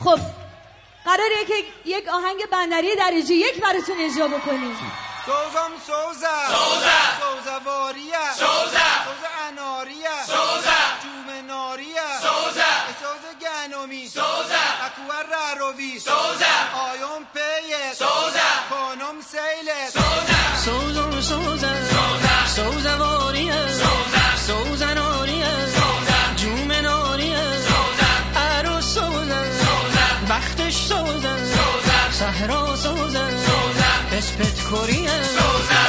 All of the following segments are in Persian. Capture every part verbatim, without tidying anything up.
خب قراره که یک آهنگ بندری درجه یک براتون اجرا بکنیم. سوزم سوزه سوزه سوزه واریه سوزه سوزه اناریه سوزه جوم ناریه سوزه سوزه گنومی سوزه اکوار راروی سوزه آیون پیه سوزه کانم سیله سوزه سوزم سوزه سوزه سوزه واریه سوزه سوزه ناریه سوزه جوم ناریه سوزه عروس سوزه سوزه بختش سوزه سوزه صحرا سوزه سوزه اسپت کوریه سوزه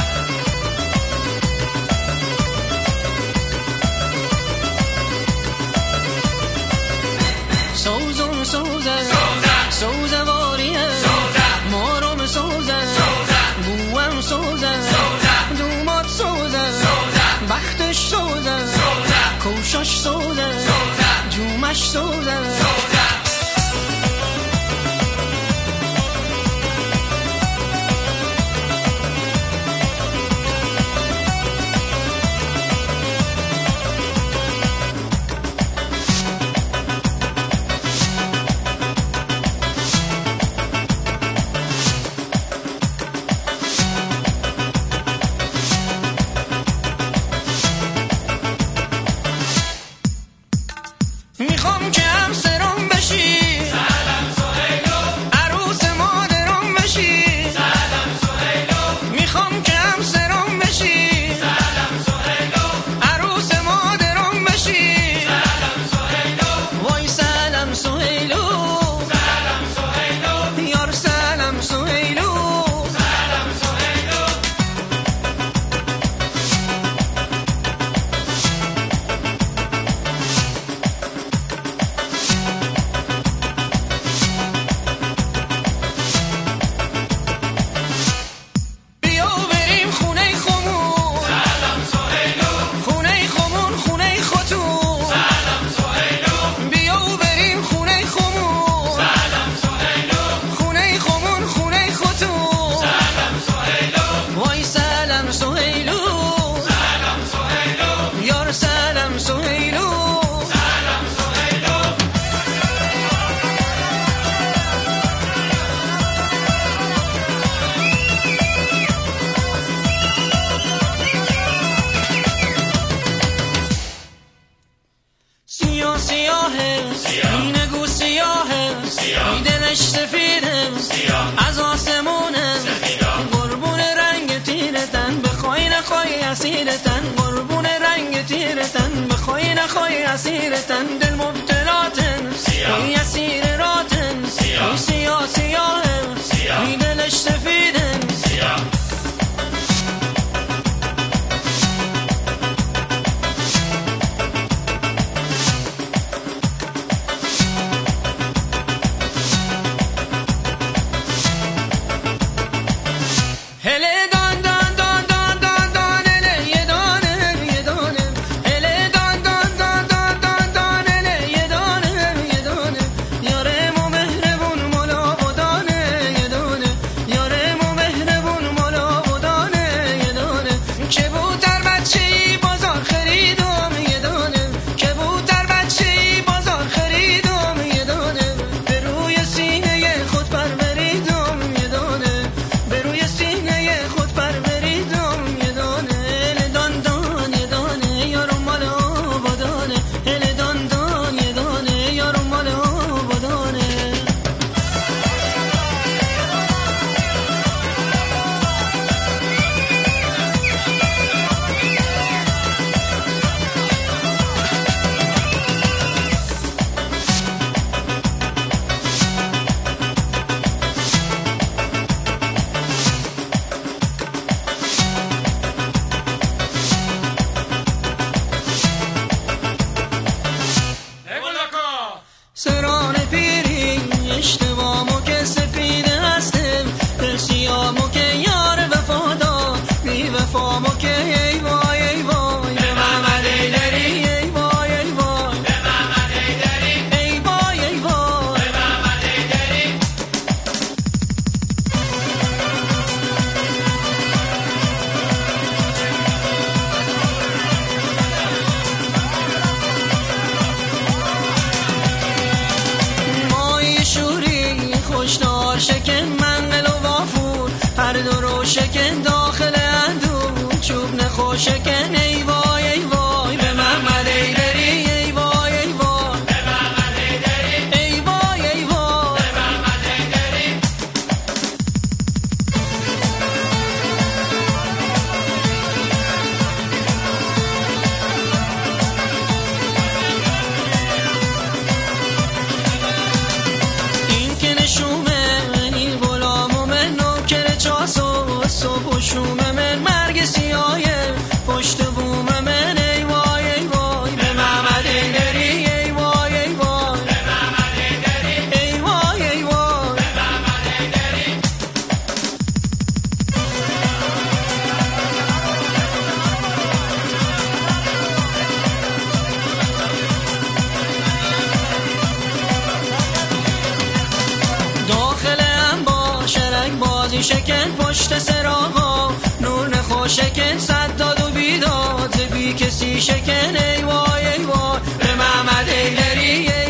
سوزم سوزه سوزه واریه مارم سوزه بوام سوزه دومات سوزه بختش سوزه کوشش سوزه جومش سوزه میخوام که همسرم بشی سلام سهیلو عروس مادرم بشی سلام سهیلو میخوام که همسرم بشی سلام سهیلو عروس مادرم بشی سلام سهیلو وای سلام سهیلو سلام سهیلو یار سلام سهیلو سلام سهیلو سیاه سیاهه این نگو سیاهه این دلش سفیده از آسمونه قربون رنگ تیرتن بخوای نخوای اسیرتن قربون رنگ تیرتن بخوای نخوای اسیرتن دل مبتلاتن ای اسیر راتن ای سیاه سیاهه این دلش سفیده هله دان دان دان دان دان دان هله یه دانه یه دانه هله دان دان دان دان دان دان هله یه دانه یه دانه کسی شکن پشت سراغا نور نخو شکن صد داد و بیداد بی کسی شکن ای وای ای وای به محمد ایلریه